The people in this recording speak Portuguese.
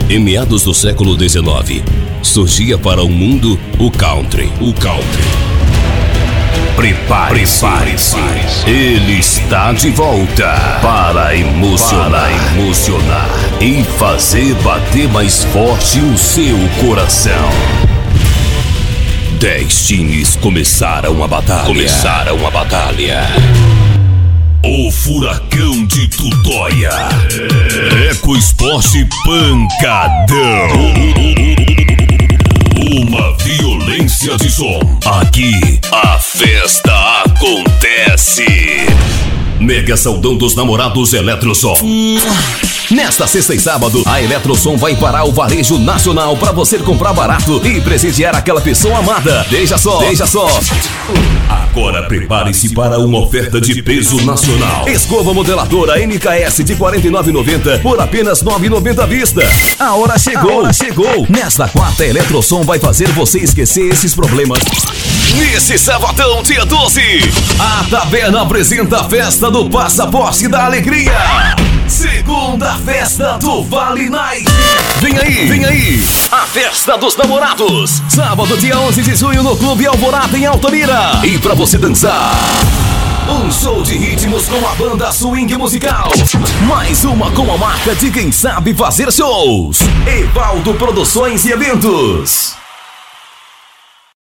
Em meados do século XIX, surgia para o mundo o country. Prepare-se. Ele está de volta para emocionar e fazer bater mais forte o seu coração. 10 times começaram a batalha. O Furacão de Tutóia. Eco Esporte Pancadão. Uma violência de som. Aqui a festa acontece. Mega Saldão dos Namorados Eletrosom. Nesta sexta e sábado, a Eletrosom vai parar o varejo nacional para você comprar barato e presentear aquela pessoa amada. Veja só. Agora prepare-se para uma oferta de peso nacional. Escova modeladora NKS de R$ 49,90 por apenas R$ 9,90 à vista. A hora chegou. Nesta quarta, a Eletrosom vai fazer você esquecer esses problemas. Nesse sabadão, dia 12, a Taverna apresenta a festa do Passaporte da Alegria. Segunda festa do Vale Night. Vem aí, a festa dos namorados. Sábado, dia 11 de junho, no Clube Alvorada, em Altamira. E pra você dançar, um show de ritmos com a banda Swing Musical. Mais uma com a marca de quem sabe fazer shows. Evaldo Produções e Eventos.